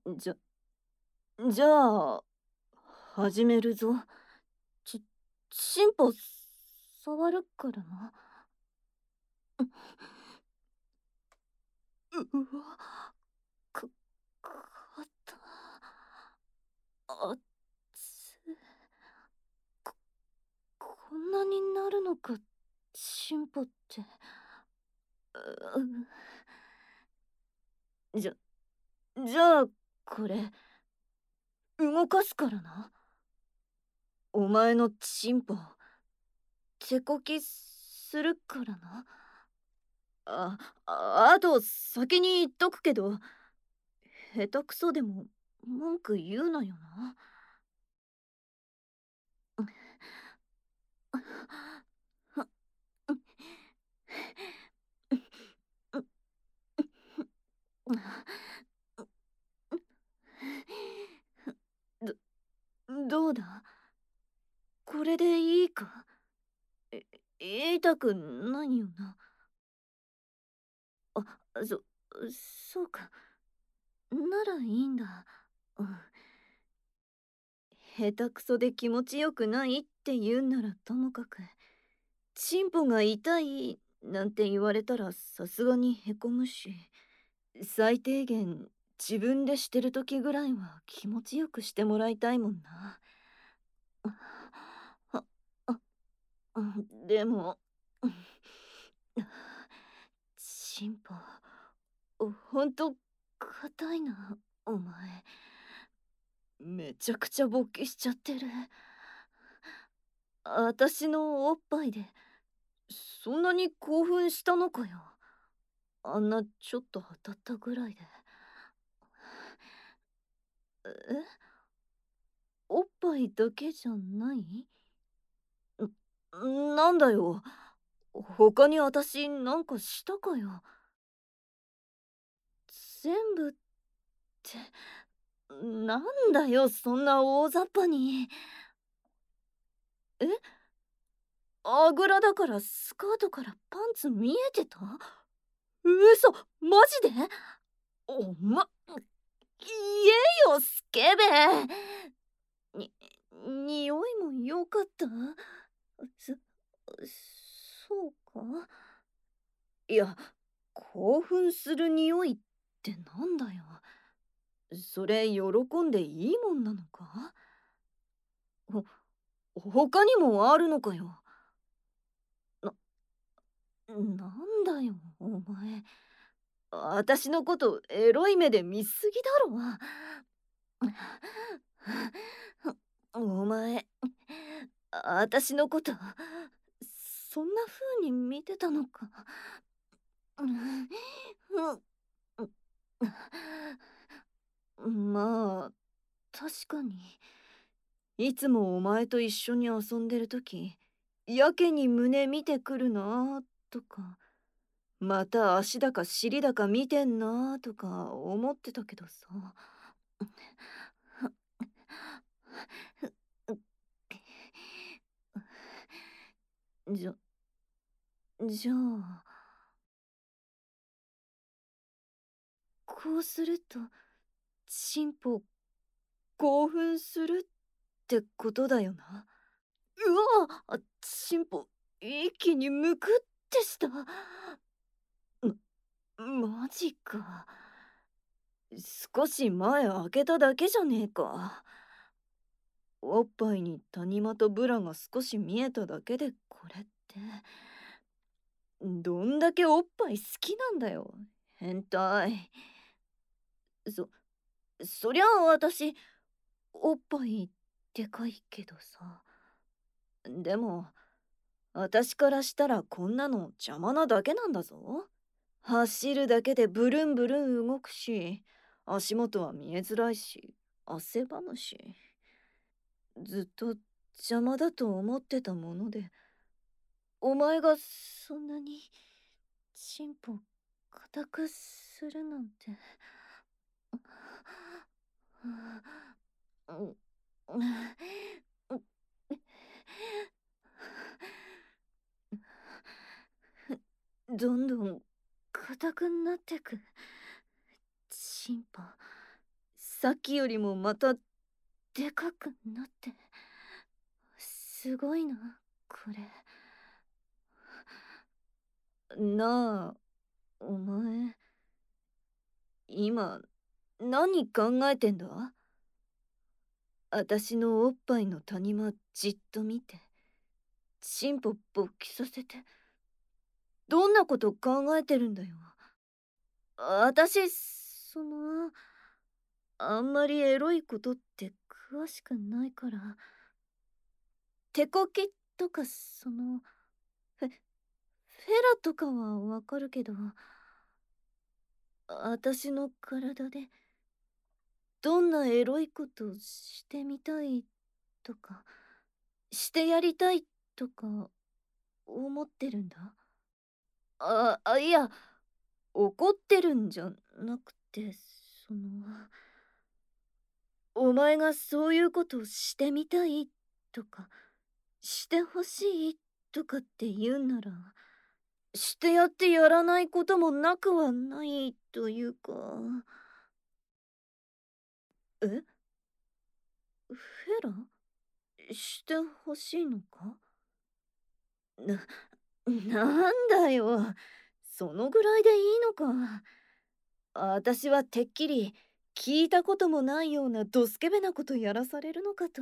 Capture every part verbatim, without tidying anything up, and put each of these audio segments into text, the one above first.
じゃ、じゃあ、始めるぞ。ち、進歩、触るからな。う、うわ、か、肩、あつ、こ、こんなになるのか、進歩って。う、じゃ、じゃあ、これ、動かすからな。お前の進歩、手こきするからな。あ、ああと先に言っとくけど、下手くそでも文句言うなよな。ど、どうだ、これでいいか。え、痛くないよな。あ、そ、そうか。ならいいんだ。うん。下手くそで気持ちよくないって言うんならともかく、チンポが痛いなんて言われたらさすがにへこむし、最低限自分でしてる時ぐらいは気持ちよくしてもらいたいもんな。あ、あ、うんでも、進歩、ほんと硬いな、お前。めちゃくちゃ勃起しちゃってる。あたしのおっぱいでそんなに興奮したのかよ。あんなちょっと当たったぐらいで。え、おっぱいだけじゃない？ん、なんだよ。他にあたしなんかしたかよ。全部って、なんだよそんな大雑把に。え、あぐらだからスカートからパンツ見えてた？嘘、マジで？おま、言えよスケベ。に、匂いも良かった？そ、そうか？いや、興奮する匂いってなんだよ。それ喜んでいいもんなのか？ほ、他にもあるのかよ。な、なんだよ、お前。私のことエロい目で見すぎだろ。お前、私のことそんな風に見てたのか。まあ、確かに。いつもお前と一緒に遊んでる時、やけに胸見てくるなとか、また足だか尻だか見てんなとか思ってたけどさ。じゃ、じゃあ、こうすると、進歩、興奮するってことだよな。うわあ、進歩、一気にむくってした。ま、マジか。少し前開けただけじゃねえか。おっぱいに谷間とブラが少し見えただけでこれって。どんだけおっぱい好きなんだよ。変態。そ、そりゃあ私、おっぱいでかいけどさ。でも、私からしたらこんなの邪魔なだけなんだぞ。走るだけでブルンブルン動くし、足元は見えづらいし、汗ばむし。ずっと邪魔だと思ってたもので、お前がそんなに進歩固くするなんて。どんどん硬くなってく。進歩、 さっきよりもまたでかくなって、すごいなこれ。なあ、お前今何考えてんだ？あたしのおっぱいの谷間じっと見て、チンポ勃起させて、どんなこと考えてるんだよ。あたし、その、あんまりエロいことって詳しくないから、手こきとかその、フェ、フェラとかはわかるけど、あたしの体でどんなエロいことしてみたいとか、してやりたいとか思ってるんだ。あ、あ、いや、怒ってるんじゃなくて、その、お前がそういうことしてみたいとか、してほしいとかって言うんなら、してやってやらないこともなくはないというか。え、フェラしてほしいのか？な、なんだよ。そのぐらいでいいのか。私はてっきり聞いたこともないようなドスケベなことやらされるのかと。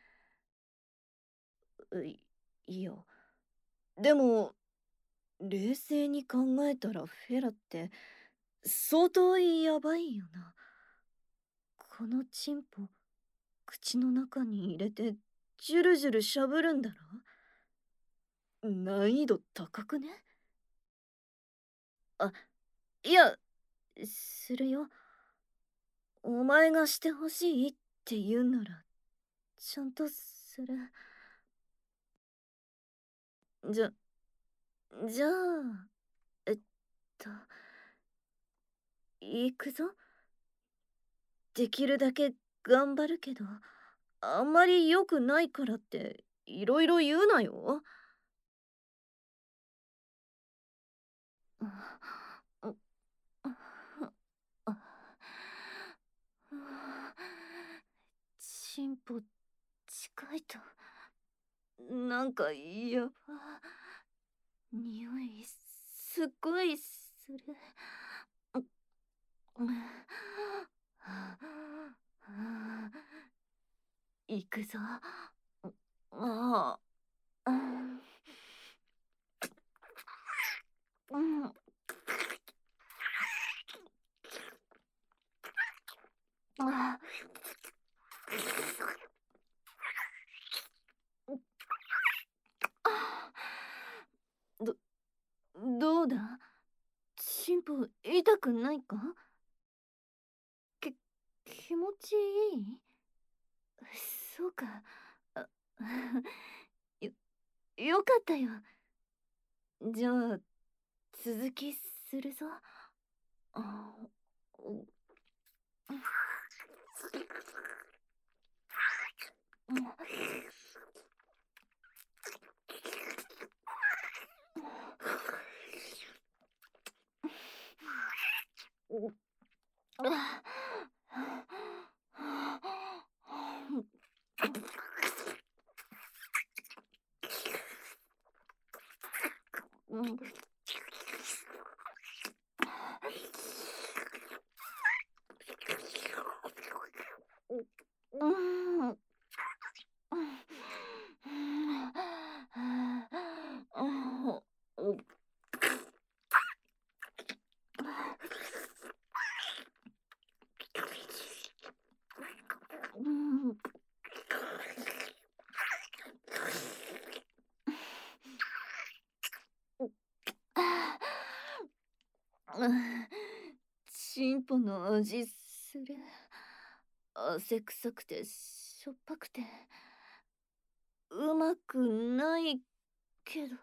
い、いや、でも冷静に考えたらフェラって相当やばいよな。このチンポ口の中に入れてジュルジュルしゃぶるんだろ？難易度高くね？あ、いや、するよ。お前がしてほしいって言うならちゃんとする。じゃ、じゃあ、えっと、行くぞ。できるだけ頑張るけど、あんまり良くないからっていろいろ言うなよ。チンポ近いとなんかやば匂いすっごいする。行くぞ。ああ、うん。あど、どうだ？チンポ痛くないか？き、気持ちいい？そうか。あよ、よかったよ。じゃあ、続きするぞ。あ、お、うん、あ、うん、うん、うん。チンポの味する。汗臭くてしょっぱくてうまくないけど。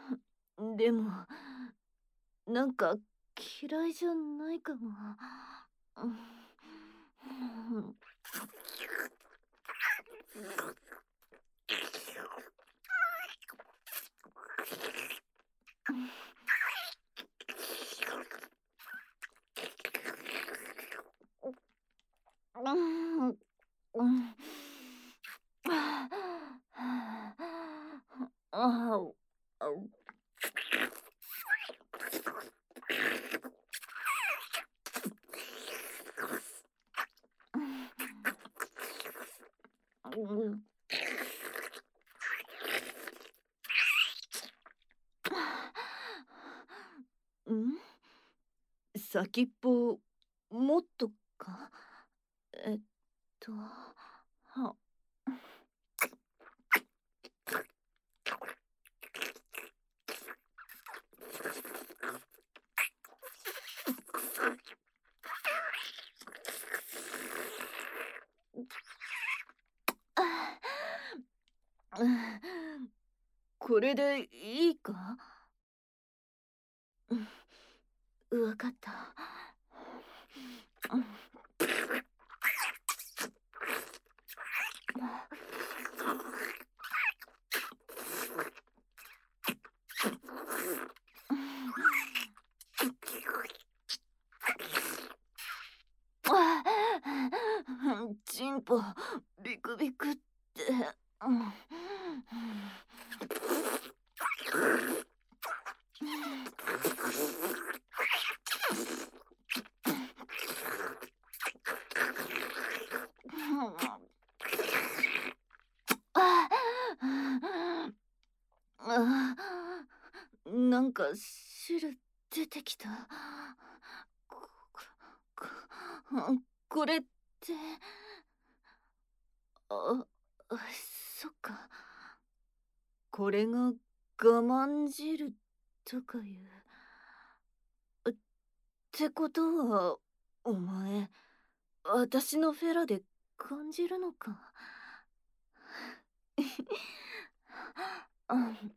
でもなんか嫌いじゃないかも。 ん先っぽもっとか。えっとはうんこれでいいか。うんわかった。うんチンポビクビクって。うんあなんか汁出てきた。こここれってあそっか。これが我慢汁とかいう。ってことはお前私のフェラで感じるのか。うん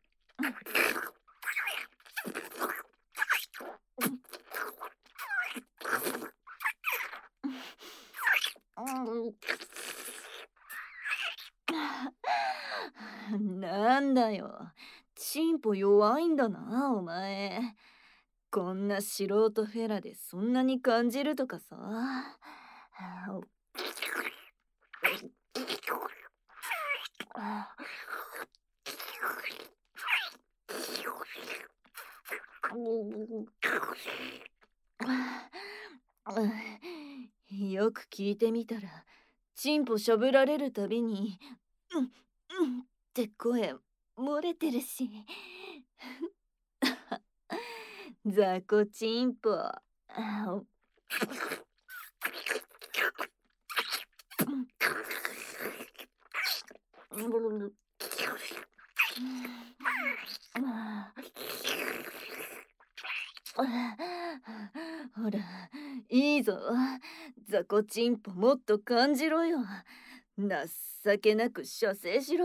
なんだよ、チンポ弱いんだなお前。こんな素人フェラでそんなに感じるとかさ。よく聞いてみたらチンポしゃぶられるたびに「うんうん」って声漏れてるし。雑魚チンポ。あほらいいぞ、雑魚チンポもっと感じろよ。情けなく射精しろ。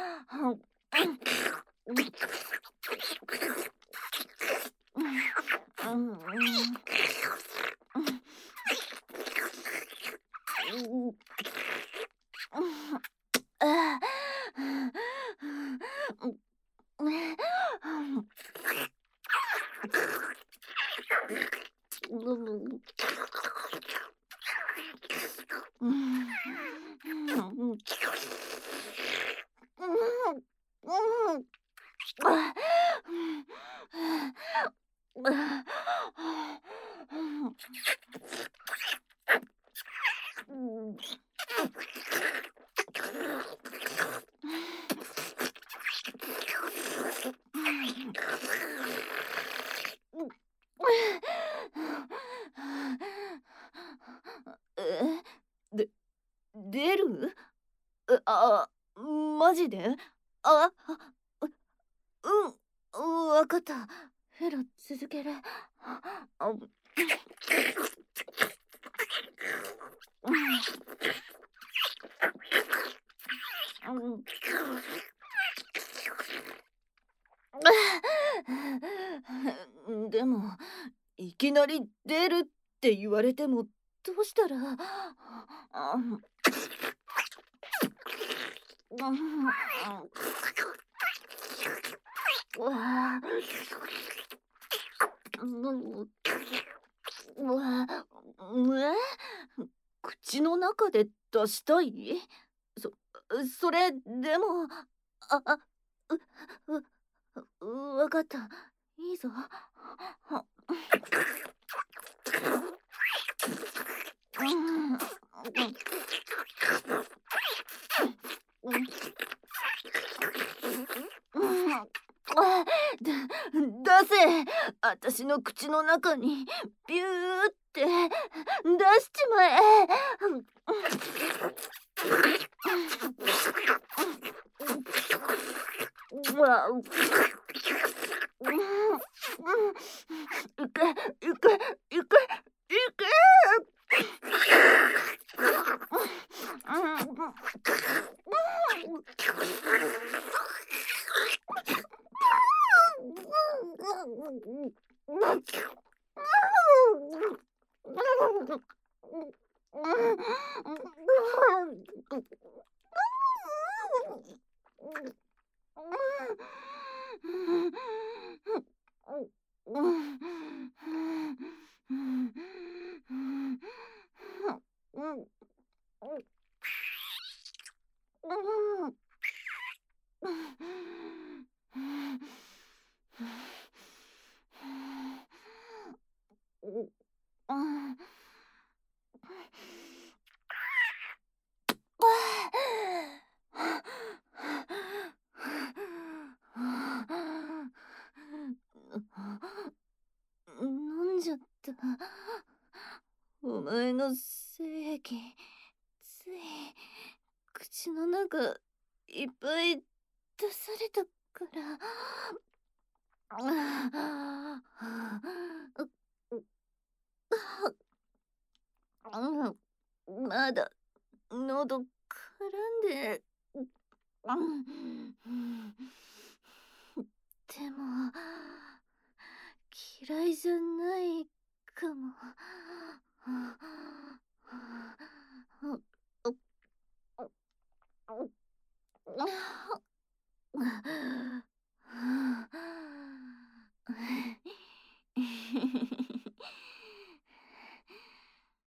えで出る。えあマジで。ああうんわかった。フェラ続ける。あうんでもいきなり出るって言われてもどうしたら。あうんうわうんうわうわ口の中で出したい。そそれでもああうううわかった、いいぞ。うんうんうんあだ出せ、私の口の中にビューって出しちまえ。うわううんいけいけいけいけ。飲んじゃった。お前の精液、つい口の中いっぱい出されたから。うんまだ喉絡んで。うんでも嫌いじゃないかも。